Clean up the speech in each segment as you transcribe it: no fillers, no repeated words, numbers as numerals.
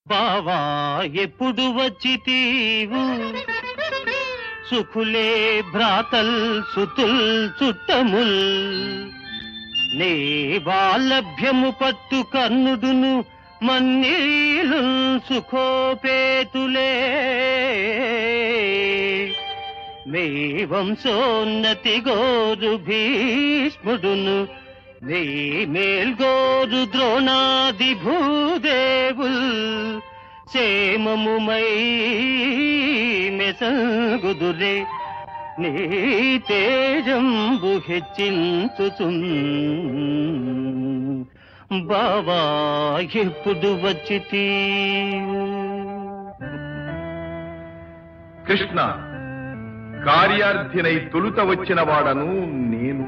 బావా ఎప్పుడు వచ్చితీవు సుఖులే భ్రాతల్ సుతుల్ చుట్టముల్ నీ వాలభ్యము పట్టు కన్నుదును మన్నీలు సుఖోపేతులే మీ వంశోన్నతి గోరు భీష్ముడును నీ మేల్గోరు ద్రోణాది భూదేవుల్ క్షేమముమై మెసగుదురే నీ తేజంబు హెచ్చించుచున్ బావా ఎప్పుడు వచ్చితి కృష్ణ కార్యార్థినై తొలుత వచ్చిన వాడను నేను.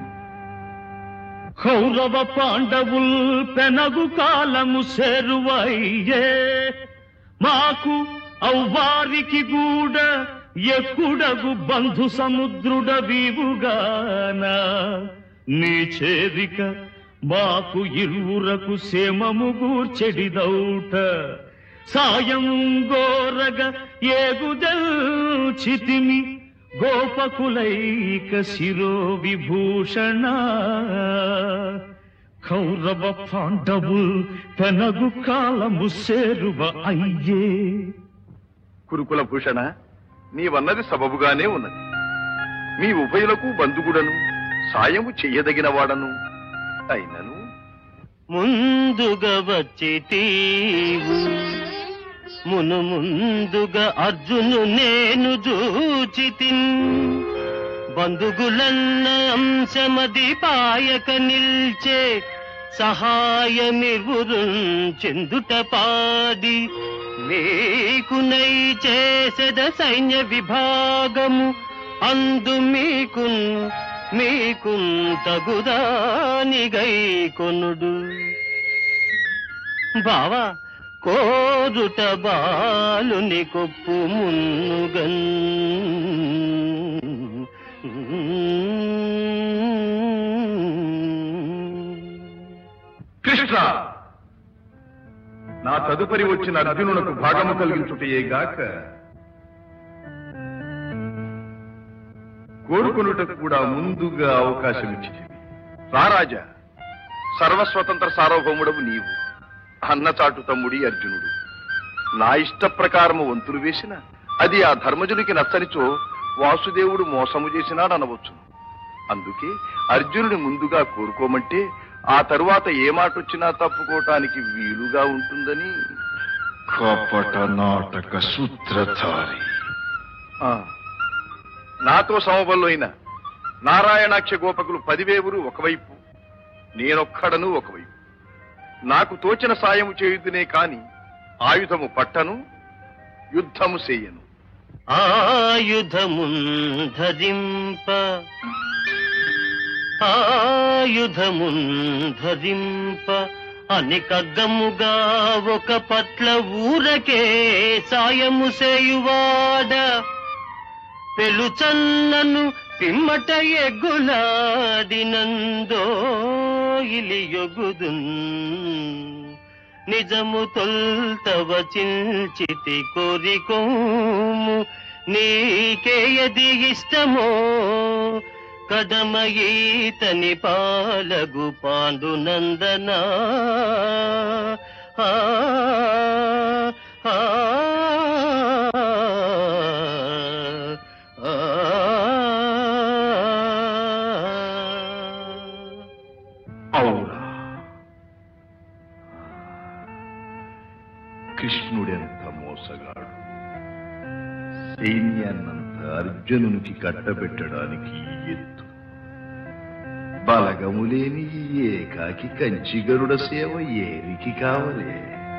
కౌరవ పాండవుల్ పెనగు కాలము సేరువయ్యే మాకు ఔవారికి గూడ ఎక్కుడగు బంధు సముద్రుడ వీవుగాన నీ చేరిక మాకు ఇరువురకు సేమము గూర్చెడిదౌట సాయం గోరగ ఏగుదల్చితిమి గోపకులైక శిరో విభూషణ కౌరవ పాండవుల్ పెనగు కాలము సేరువ అయ్యే. కురుకుల భూషణ, నీవన్నది సబబుగానే ఉన్నది. మీ ఉభయులకు బంధుగుడను సాయము చెయ్యదగిన వాడను అయినను ముందుగా వచ్చితీవు ముందుగా అర్జును నేను చూచితిన్ బంధుగులన్న అంశమది పాయక నిల్చే సహాయమివురు చెందుట పాడి మీకునై చేసెద సైన్య విభాగము అందు మీకు తగుదానిగై కొనుడు బావా కోరుట బాలుని కొప్పు మున్నుగన్ కృష్ణ, నా తదుపరి వచ్చిన అర్జునునకు భాగము కలిగించుటయేగాక కోరుకొనుటకు కూడా ముందుగా అవకాశం ఇచ్చింది. రారాజా, సర్వస్వతంత్ర సార్వభౌముడవు నీవు, అన్నచాటు తమ్ముడి అర్జునుడు. నా ఇష్ట ప్రకారము వంతులు వేసిన అది ఆ ధర్మజునికి నచ్చనిచో వాసుదేవుడు మోసము చేసినాడనవచ్చు. అందుకే అర్జునుని ముందుగా కోరుకోమంటే ఆ తరువాత ఏ మాట వచ్చినా తప్పుకోవటానికి వీలుగా ఉంటుందని. కపట నాటక సూత్రధారి. నాతో సమబల్లో అయిన నారాయణాక్ష గోపకులు 10,000 ఒకవైపు, నేనొక్కడను ఒకవైపు. నాకు తోచిన సాయము చేయుదునే కాని ఆయుధము పట్టను, యుద్ధము చేయను. ఆయుధమున్ ధరింప అని కగ్గముగా ఒక పట్ల ఊరకే సాయము చేయువాడ పెలుచన్నను పిమ్మట ఎగ్గులాడినందో ఇలియొగుదున్ నిజము తొల్తవ చించితి కోరికోము నీకేయది ఇష్టమో కదమ ఈతని పాలగు పాండునందనా. అవునా, కృష్ణుడెంత మోసగాడు. సైన్యాన్నంత అర్జునునికి కట్టబెట్టడానికి ఎత్తు బలగములేని ఏకాకి కంచిగరుడ సేవ ఏరికి కావలే.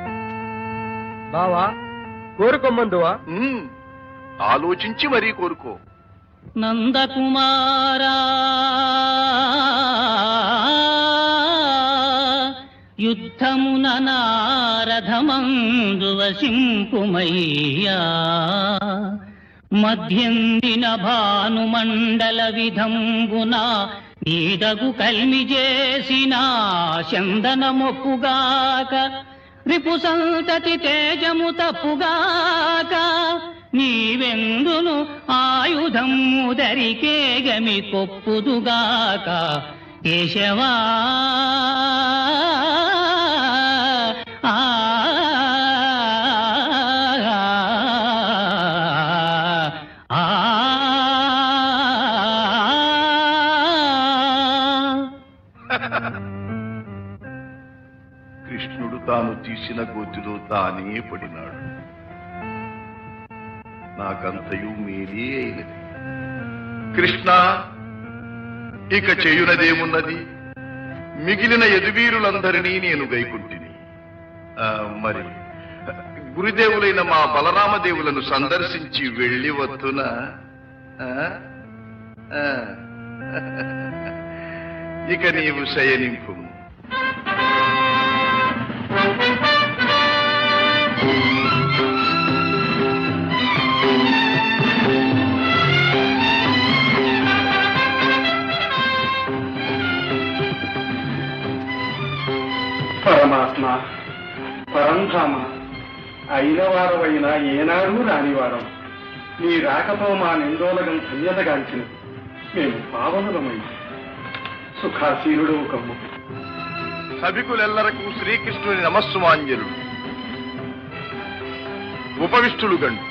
బావా కోరుకోమందువా? ఆలోచించి మరీ కోరుకో. నందకుమారా యుద్ధమున నారథమందు వసింపుమయ్యా మధ్యందిన భానుమండల విధంబున నీదగు కల్మి చేసిన చందన మొక్కుగాక రిపు సంతతి తేజము తప్పుగాక నీవెందును ఆయుధము దరికేగమి కొప్పుదుగాక కేశవా కృష్ణుడు తాను తీసిన గోతిలో తానే పడినాడు. నాకంతయు మేలే అయినది. కృష్ణ, ఇక చేయునదేమున్నది? మిగిలిన యదువీరులందరినీ నేను గైకుంటిని. మరి గురుదేవులైన మా బలరామదేవులను సందర్శించి వెళ్ళి వత్తున ఇక నీవు శయనింపు. పరమాత్మ, పరంధామ, అయిన వారమైనా ఏనాడు రానివారం నీ రాకతో మా నిందోలగం ధన్యతగాంచినది. మేము పావనులమైన సుఖాశీలుడు కమ్ము. సభికులెల్లరకు శ్రీకృష్ణుని నమస్సుమాంజలుడు. ఉపవిష్టులు గండు.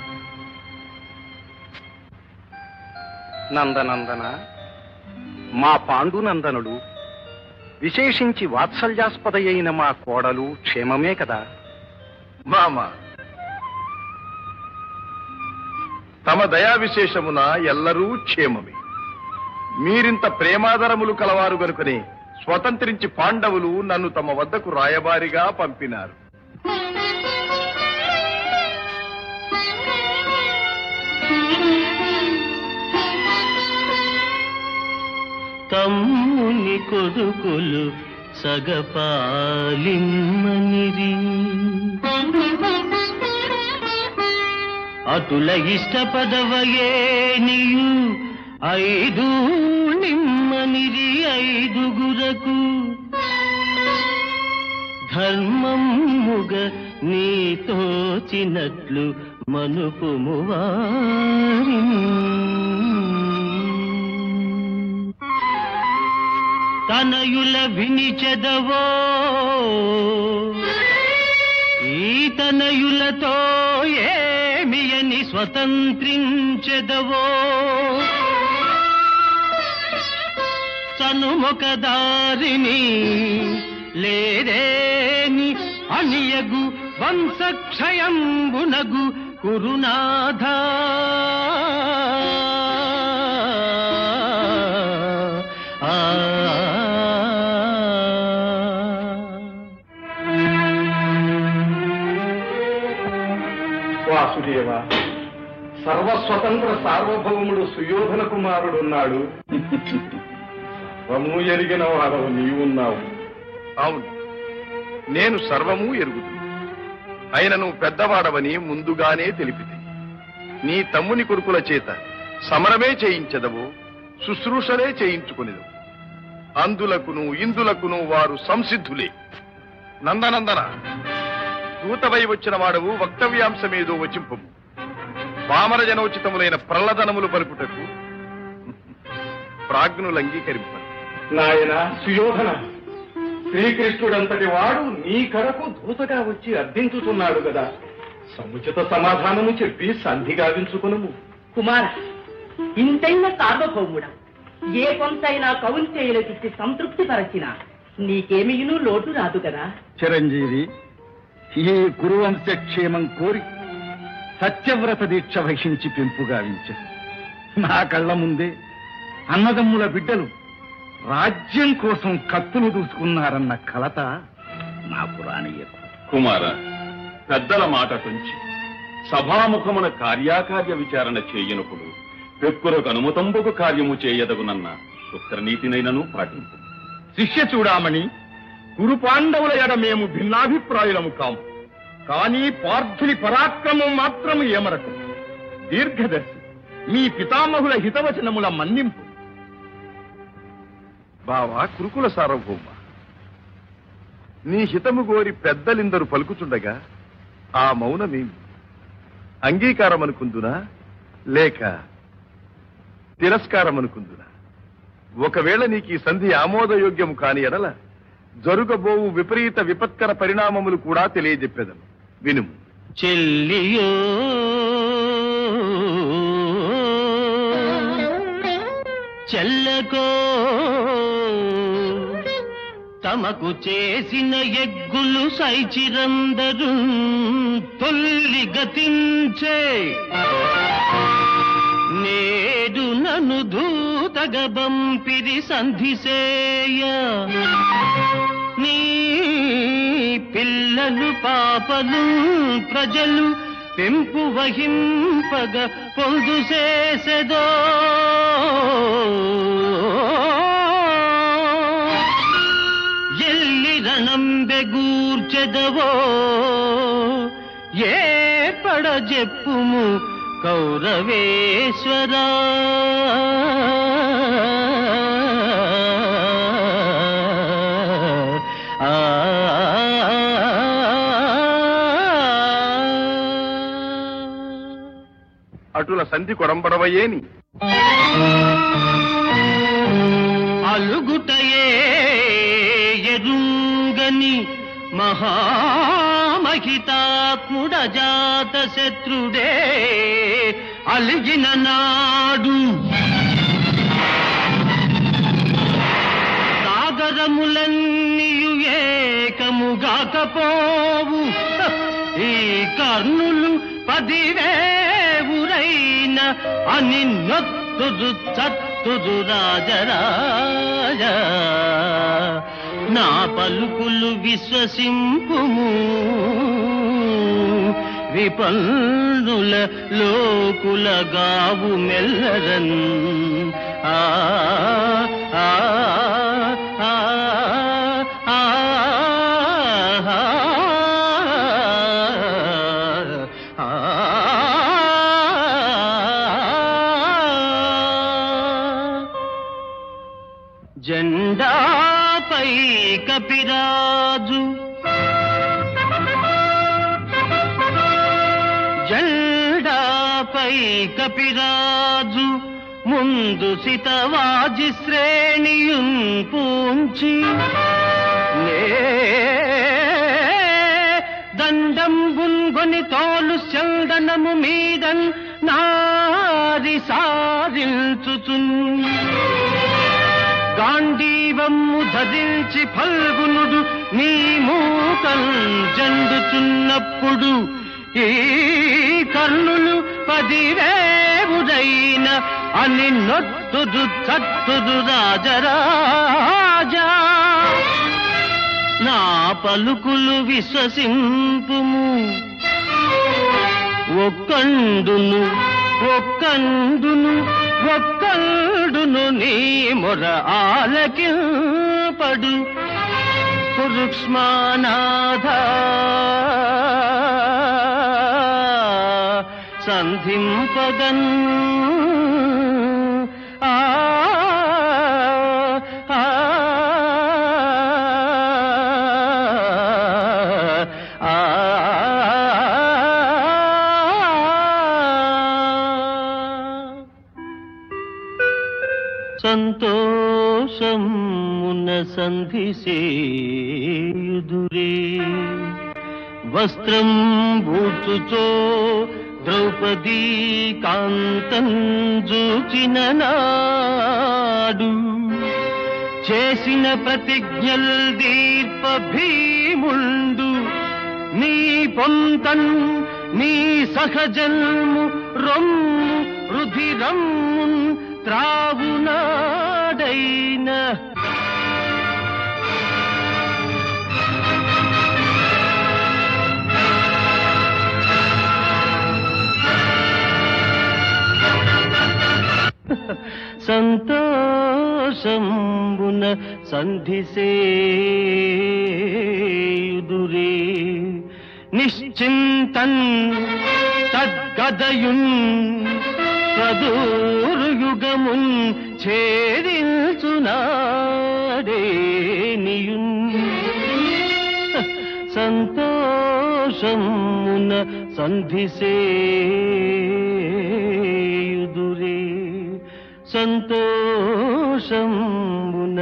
నందనందన, మా పాండునందనుడు, విశేషించి వాత్సల్యాస్పద అయిన మా కోడలు క్షేమమే కదా? మామ, తమ దయా విశేషమున ఎల్లరూ క్షేమమే. మీరింత ప్రేమాదరములు కలవారు గనుకనే స్వతంత్రించి పాండవులు నన్ను తమ వద్దకు రాయబారిగా పంపినారు. తమ్ముని కొడుకులు సగపాలిమ్మనిరి అటుల ఇష్టపదవయే నీయు 5 నిమ్మనిరి 5గురకు ధర్మముగ నీతోచినట్లు మనుపుము వారి తనయుల వినిచెదవో ఈ తనయులతో ఏమియని స్వతంత్రించెదవో చనుమొక దారిని లేదేని అనియగు వంశక్షయంబునగు కురునాథ వాసుదేవ, సర్వస్వతంత్ర సార్వభౌముడు సుయోధన కుమారుడున్నాడు. సర్వము ఎరిగిన వాడవు నీవున్నావు. అవును, నేను సర్వము ఎరుగుతుంది. అయినను పెద్దవాడవని ముందుగానే తెలిపితే నీ తమ్ముని కొడుకుల చేత సమరమే చేయించదవో శుశ్రూషలే చేయించుకునేదవు. అందులకును ఇందులకును వారు సంసిద్ధులే. నందనందన, దూతవై వచ్చిన వాడవు వక్తవ్యాంశమేదో వచింపము. పామర జనోచితములైన ప్రహ్లదనములు పలుకుటకు ప్రాజ్ఞులు అంగీకరింపరు. నాయన సుయోధన, శ్రీకృష్ణుడంతటి వాడు నీ కడకు దూతగా వచ్చి అర్థించుతున్నాడు కదా. సముచిత సమాధానము చెప్పి సంధి గావించుకునము. కుమార, ఇంతైన సార్వభౌముడ ఏ కొంతైనా కౌంతేయుల చుట్టి సంతృప్తి పరచిన నీకేమియును లోటు రాదు కదా. చిరంజీవి, ఈ గురువంశ క్షేమం కోరి సత్యవ్రత దీక్ష వహించి పెంపు గావించారు. నా కళ్ళ ముందే అన్నదమ్ముల బిడ్డలు రాజ్యం కోసం కత్తులు దూసుకున్నారన్న కలత నాకు రానియకు. కుమార, పెద్దల మాట తుంచి సభాముఖమున కార్యాకార్య విచారణ చేయనప్పుడు పెక్కులకు అనుమతంబుకు కార్యము చేయదగునన్న శుక్రనీతినైనను పాటింపు. శిష్య చూడామణి, గురు పాండవుల ఎడ మేము భిన్నాభిప్రాయులము కాము. కానీ పార్థుని పరాక్రమం మాత్రము ఏమరకు. దీర్ఘదర్శి, మీ పితామహుల హితవచనముల మన్నింపు. బావా కురుకుల సార్వభౌమ, నీ హితము గోరి పెద్దలిందరు పలుకుచుండగా ఆ మౌనమేమి అంగీకారమనుకుందునా లేక తిరస్కారమనుకుందునా? ఒకవేళ నీకు ఈ సంధి ఆమోదయోగ్యము కాని ఎడల జరుగబోవు విపరీత విపత్కర పరిణామములు కూడా తెలియజెప్పేదను, వినుము. చెల్లియో చెల్లకో తమకు చేసిన ఎగ్గులు సైచిరందరు తొల్లి గతించే నేడు నన్ను దూతగా బంపిరి సంధిసేయ నీ పిల్లలు పాపలు ప్రజలు పెంపు వహింపగ పొందు చేసెదో ఎల్లి రణంబెగూర్చెదవో ఏ పడ చెప్పుము కౌరవేశ్వరా. అటుల సంధి కొడంబడవయేని అలుగుటయే ఎరుంగని మహామహితాత్ముడ జాత శత్రుడే అలిగిన నాడు సాగరములన్నీయు ఏకముగాకపోవు ఈ కర్ణులు 10,000 అని నొత్తుదు చత్తుదు రాజరాజ. నా పలుకులు విశ్వసింపుము విపన్నుల లోకుల గావు మెల్లరన్. ఆ ఆ ఆ ఆ జెండాపై కపిరాజు జెండాపై కపిరాజు ముందు సితవాజి శ్రేణియున్ పూంచి నే దండంబున్ తోలు చందనము మీదన్ నారి సారిల్చుచున్ గాంధీవమ్ము ధరించి ఫల్గునుడు నీ మూకల్ జండుచున్నప్పుడు ఈ కర్ణులు 10,000 అని నొత్తుదు చత్తుదు రాజరాజా. నా పలుకులు విశ్వసింపుము ఒక్కండును ఒక్కండును ఒక్కడును నీ మొర ఆలకింపడు కురుక్ష్మానాథ సంధింపగన్. ఆ సంతోషమున సంధిసేయుదురే వస్త్రం బూచుచో ద్రౌపదీ కాంతం జూచిన నాడు చేసిన ప్రతిజ్ఞల్ దీర్ప భీముండు నీ పొంతన్ నీ సహజన్ము రొమ్ము రుధిరమ్ము త్రావునాడైన సంతోషంబున సంధిసేయుదురే నిశ్చింతన్ తద్గదయున్ ప్రదూర్యుగమున్ ఛేదించునాడే నియున్ సంతోషమున సంధిసేయుదురే సంతోషమున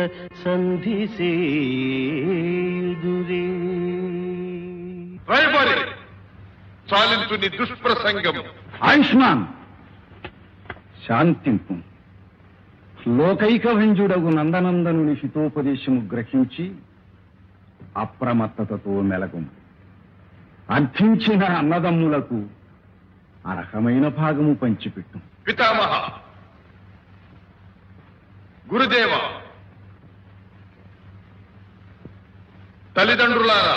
సంధిసేయుదురే. రాయబారి చాలించు నీ దుష్ప్రసంగం. ఆయుష్మాన్ శాంతింపు. లోకైకభంజుడగు నందనందనుని హితోపదేశము గ్రహించి అప్రమత్తతతో మెలగుము. అర్థించిన అన్నదమ్ములకు అర్హమైన భాగము పంచిపెట్టు. పితామహ, గురుదేవ, తల్లిదండ్రులారా,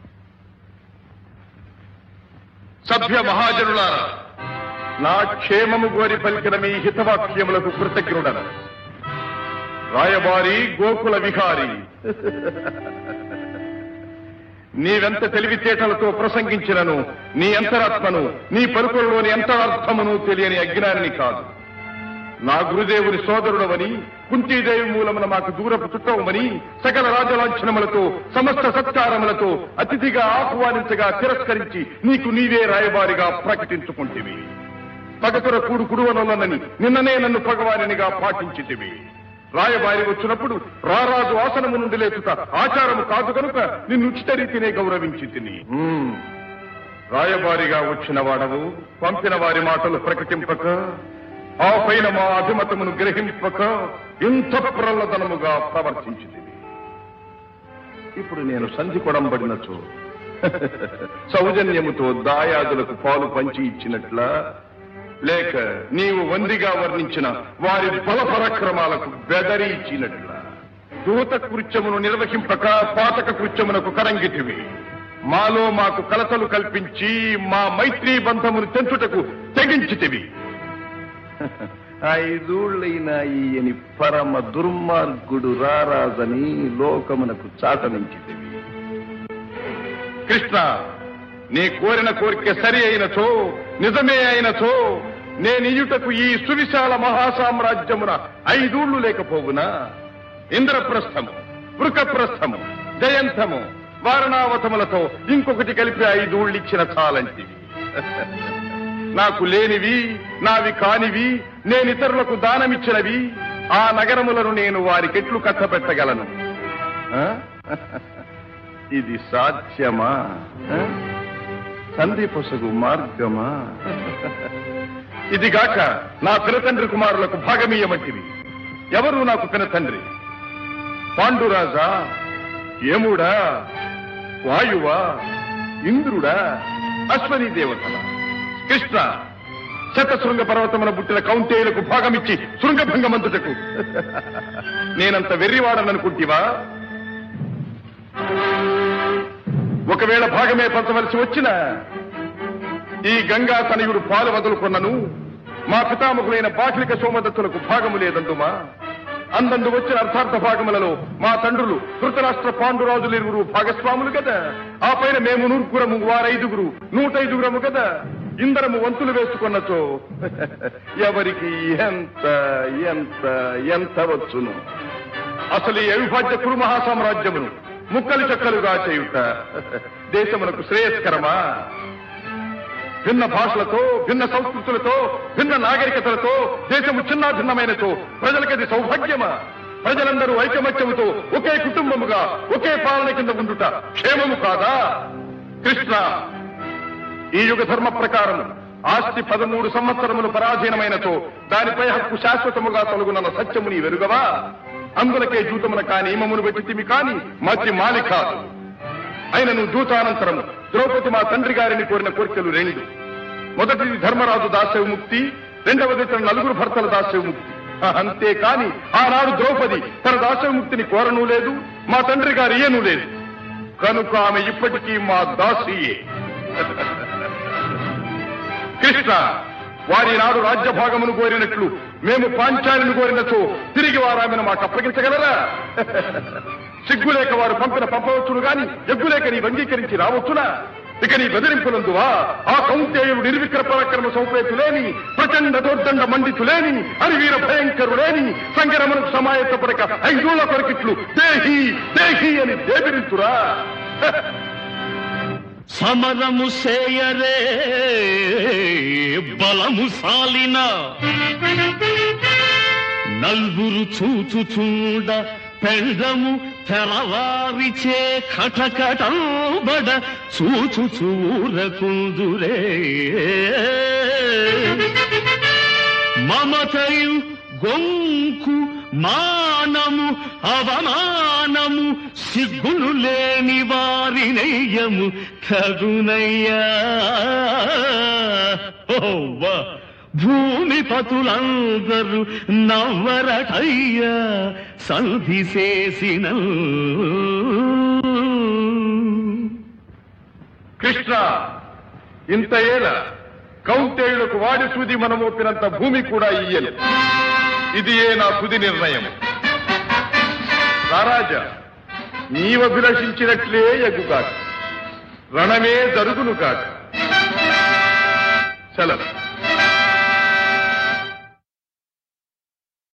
సభ్య మహాజనులారా, నా క్షేమము కోరి పలికిన మీ హితవాక్యములకు కృతజ్ఞుడను. రాయబారి గోకుల విహారి, నీవెంత తెలివితేటలతో ప్రసంగించినను నీ అంతరాత్మను, నీ పలుకులలోని అంతరార్థమును తెలియని అజ్ఞానిని కాదు. నా గురుదేవుని సోదరుడవని, కుంతీదేవి మూలమున మాకు దూరపు చుట్టవమని సకల రాజలాంఛనములతో సమస్త సత్కారములతో అతిథిగా ఆహ్వానించగా తిరస్కరించి నీకు నీవే రాయబారిగా ప్రకటించుకుంటేవి. పగతుర కూడు కుడువనొల్లనని నిన్ననే నన్ను భగవానినిగా పాటించితివి. రాయబారి వచ్చినప్పుడు రారాజు ఆసనము నుండి లేచుట ఆచారము కాదు కనుక నిన్ను ఉచిత రీతినే గౌరవించి తిని. రాయబారిగా వచ్చిన వాడవు పంపిన వారి మాటలు ప్రకటింపక, ఆ పైన మా అభిమతమును గ్రహింపక ఇంత ప్రల్లదనముగా ప్రవర్తించింది. ఇప్పుడు నేను సంధి కొడంబడినచో సౌజన్యముతో దాయాదులకు పాలు పంచి ఇచ్చినట్లా, లేక నీవు వందిగా వర్ణించిన వారి బల పరాక్రమాలకు బెదరి ఇచ్చినట్లా? దూత కృత్యమును నిర్వహింపక పాతక కృత్యమునకు కరంగితివి. మాలో మాకు కలతలు కల్పించి మా మైత్రీ బంధమును తెంచుటకు తెగించితివి. 5 ఏళ్లైనా ఈయని పరమ దుర్మార్గుడు రారాజని లోకమునకు చాటనించితివి. కృష్ణ, నీ కోరిన కోరిక సరి అయినచో, నిజమే అయినచో, నేనియుటకు ఈ సువిశాల మహాసామ్రాజ్యమున 5 ఏళ్లు లేకపోవునా? ఇంద్రప్రస్థము, వృకప్రస్థము, జయంతము, వారణావతములతో ఇంకొకటి కలిపి 5 ఏళ్లు ఇచ్చిన చాలంటివి. నాకు లేనివి, నావి కానివి, నేనితరులకు దానమిచ్చినవి ఆ నగరములను నేను వారికెట్లు కట్టబెట్టగలను? ఇది సాధ్యమా? సంధి పొసగు మార్గమా? ఇదిగాక నా పినతండ్రి కుమారులకు భాగమీయమంటివి. ఎవరు నాకు పినతండ్రి? పాండురాజా, యముడా, వాయువా, ఇంద్రుడా, అశ్వనీ దేవతల? కృష్ణ, శతశృంగ పర్వతమున పుట్టిన కౌంతేయులకు భాగమిచ్చి శృంగభంగమంతుటకు నేనంత వెర్రివాడననుకుంటివా? ఒకవేళ భాగమే పంచవలసి వచ్చిన ఈ గంగా తనయుడు పాలు వదులుకొన్నను మా పితామహులైన బాహ్లిక సోమదత్తులకు భాగము లేదందుమా? అందందు వచ్చిన అర్థార్థ భాగములలో మా తండ్రులు ధృతరాష్ట్ర పాండురాజులు 2 భాగస్వాములు కదా. ఆ పైన మేము 100 వారు 5 105 కదా. ఇందరము వంతులు వేసుకున్నచో ఎవరికి ఎంత ఎంత ఎంత వచ్చును? అసలు ఈ అవిభాజ్య కురు మహాసామ్రాజ్యమును ముక్కలు చెక్కలుగా చేయుట దేశమునకు శ్రేయస్కరమా? భిన్న భాషలతో, భిన్న సంస్కృతులతో, భిన్న నాగరికతలతో దేశము చిన్న భిన్నమైనతో ప్రజలకది సౌభాగ్యమా? ప్రజలందరూ ఐకమత్యముతో ఒకే కుటుంబముగా ఒకే పాలన కింద ఉండుట క్షేమము కాదా? కృష్ణ, ఈ యుగ ధర్మ ప్రకారం ఆస్తి 13 సంవత్సరములు పరాధీనమైనతో దానిపై హక్కు శాశ్వతముగా తొలగునన్న సత్యము నీ వెరుగవా? అందులకే జూతమున కాని నియమమును పెట్టితిమి కాని మధ్య మాలి కాదు. అయినను దూతానంతరము ద్రౌపది మా తండ్రి గారిని కోరిన కోరికలు 2. మొదటిది ధర్మరాజు దాస్యముక్తి, రెండవది తన 4 భర్తల దాస్యముక్తి. అంతేకాని ఆనాడు ద్రౌపది తన దాస్యముక్తిని కోరనూ లేదు, మా తండ్రి గారు ఇయ్యనూ లేదు. కనుక ఆమె ఇప్పటికీ మా దాసియే. కృష్ణ, వారి నాడు రాజ్యభాగమును కోరినట్లు మేము పాంచాలిని కోరినచో తిరిగి వారామెను మాకు అప్పగించగలరా? సిగ్గులేక వారు పంపవచ్చును గాని ఎగ్గులేక నీ అంగీకరించి రావచ్చునా? ఇక నీ బెదిరింపులందువా? ఆ కౌంతేయుడు నిర్విక్ర పరాక్రమ సౌపేతులేని, ప్రచండ దోర్దండ మండితులేని, హరివీర భయంకరులేని, సంగరమునకు సమాయత్తపడక 5 ఏళ్ల కొరకిట్లు దేహి దేహి అని దేవిరించురా? సమరము సేయరే బలము సాలిన నల్గురు చూచుచుండ పెండము తెరవారిచే కటకటంబడ చూచుచూరకుందురే మమతయు గొంకు మానము అవమానము సిగ్గులు లేని వారినయ్యము తగునయ్యా ఓవ్వా భూమిపతులందరూ నవ్వరటయ్యా సంధి చేసిన కృష్ణ ఇంత ఏల కౌంటేయులకు వాడి సూది మనమోపినంత భూమి కూడా ఇయ్యలు. ఇది నా తుది నిర్ణయం. రారాజా, నీవభిలషించినట్లే ఎగుగాక, రణమే జరుగును కాక. సెలవు.